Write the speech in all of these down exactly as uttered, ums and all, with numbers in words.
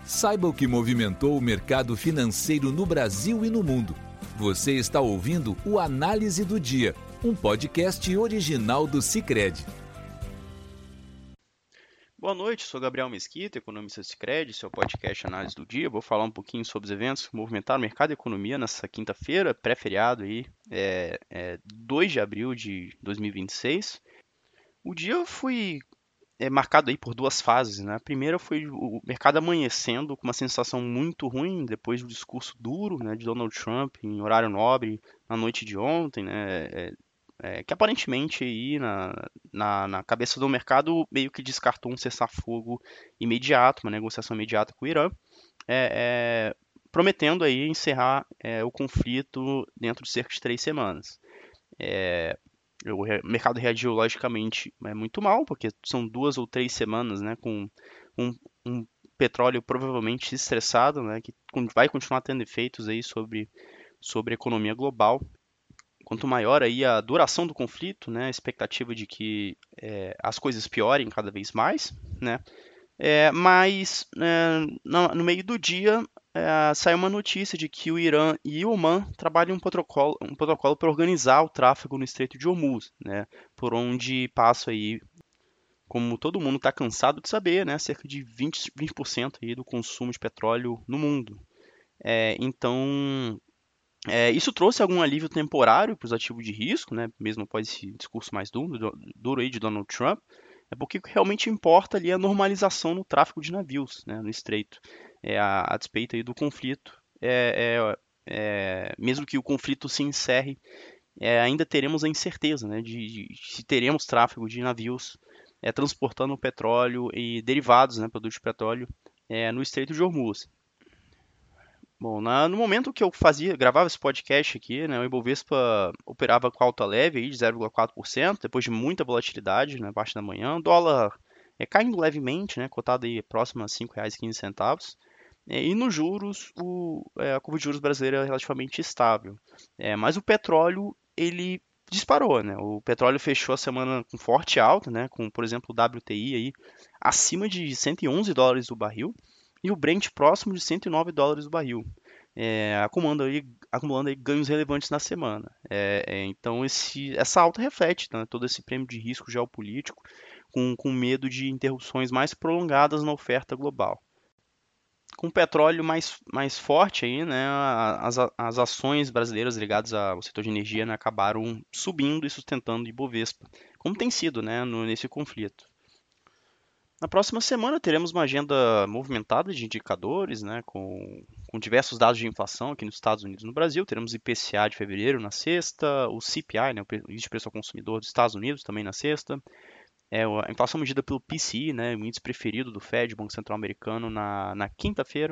Saiba o que movimentou o mercado financeiro no Brasil e no mundo. Você está ouvindo o Análise do Dia, um podcast original do Sicredi. Boa noite, sou Gabriel Mesquita, economista do Sicredi, seu podcast Análise do Dia. Vou falar um pouquinho sobre os eventos que movimentaram o mercado e a economia nessa quinta-feira, pré-feriado aí, é, é dois de abril de dois mil e vinte e seis. O dia foi é, marcado aí por duas fases, né? A primeira foi o mercado amanhecendo com uma sensação muito ruim depois do discurso duro, né, de Donald Trump em horário nobre na noite de ontem, né? É, é, que aparentemente aí na, na, na cabeça do mercado meio que descartou um cessar-fogo imediato, uma negociação imediata com o Irã, é, é, prometendo aí encerrar é, o conflito dentro de cerca de três semanas. É, o mercado reagiu logicamente é, muito mal, porque são duas ou três semanas, né, com um, um petróleo provavelmente estressado, né, que vai continuar tendo efeitos aí sobre, sobre a economia global. Quanto maior aí a duração do conflito, né, a expectativa de que é, as coisas piorem cada vez mais, né, é, mas é, no, no meio do dia é, saiu uma notícia de que o Irã e o Omã trabalham um protocolo, um protocolo para organizar o tráfego no Estreito de Hormuz, né, por onde passa aí, como todo mundo está cansado de saber, né, cerca de vinte, vinte por cento aí do consumo de petróleo no mundo. É, então, é, isso trouxe algum alívio temporário para os ativos de risco, né, mesmo após esse discurso mais duro, duro aí de Donald Trump. É porque o que realmente importa ali é a normalização no tráfego de navios, né, no estreito, é a, a despeito aí do conflito. É, é, é, mesmo que o conflito se encerre, é, ainda teremos a incerteza, né, de, de se teremos tráfego de navios é, transportando petróleo e derivados, né, produtos de petróleo, é, no Estreito de Hormuz. Bom, na, no momento que eu fazia, gravava esse podcast aqui, né, o Ibovespa operava com alta leve aí de zero vírgula quatro por cento, depois de muita volatilidade na parte da manhã. O dólar é caindo levemente, né, cotado aí próximo a cinco reais e quinze centavos. É, e nos juros, o, é, a curva de juros brasileira é relativamente estável. É, mas o petróleo, ele disparou, né? O petróleo fechou a semana com forte alta, né, com, por exemplo, o W T I aí acima de cento e onze dólares o barril e o Brent próximo de cento e nove dólares o barril, é, acumulando, aí, acumulando aí ganhos relevantes na semana. É, é, então esse, essa alta reflete, né, todo esse prêmio de risco geopolítico com, com medo de interrupções mais prolongadas na oferta global. Com o petróleo mais, mais forte, aí, né, as, as ações brasileiras ligadas ao setor de energia, né, acabaram subindo e sustentando o Ibovespa, como tem sido, né, no, nesse conflito. Na próxima semana teremos uma agenda movimentada de indicadores, né, com, com diversos dados de inflação aqui nos Estados Unidos e no Brasil. Teremos o I P C A de fevereiro na sexta, o C P I, né, o Índice de Preço ao Consumidor dos Estados Unidos também na sexta. É, a inflação medida pelo P C I, né, o índice preferido do Fed, Banco Central Americano, na, na quinta-feira.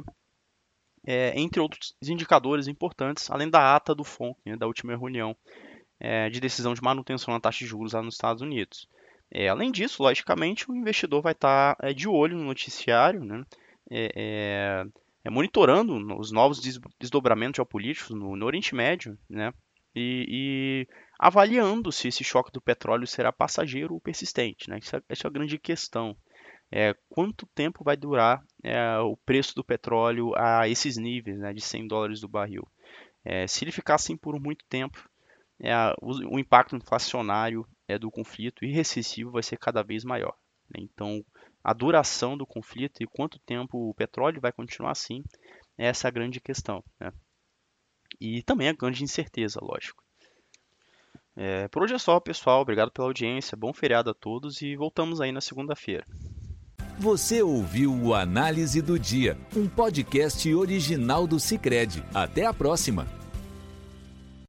É, entre outros indicadores importantes, além da ata do F O N C, né, da última reunião é, de decisão de manutenção na taxa de juros lá nos Estados Unidos. É, além disso, logicamente, o investidor vai estar é, de olho no noticiário, né, é, é, é, monitorando os novos desdobramentos geopolíticos no, no Oriente Médio, né, e, e avaliando se esse choque do petróleo será passageiro ou persistente. Né, essa, essa é a grande questão. É, quanto tempo vai durar é, o preço do petróleo a esses níveis, né, de cem dólares do barril? É, se ele ficar assim por muito tempo, é, o, o impacto inflacionário é, do conflito e recessivo vai ser cada vez maior. Né? Então, a duração do conflito e quanto tempo o petróleo vai continuar assim, essa é a grande questão. Né? E também a grande incerteza, lógico. É, por hoje é só, pessoal. Obrigado pela audiência. Bom feriado a todos e voltamos aí na segunda-feira. Você ouviu o Análise do Dia, um podcast original do Sicredi. Até a próxima!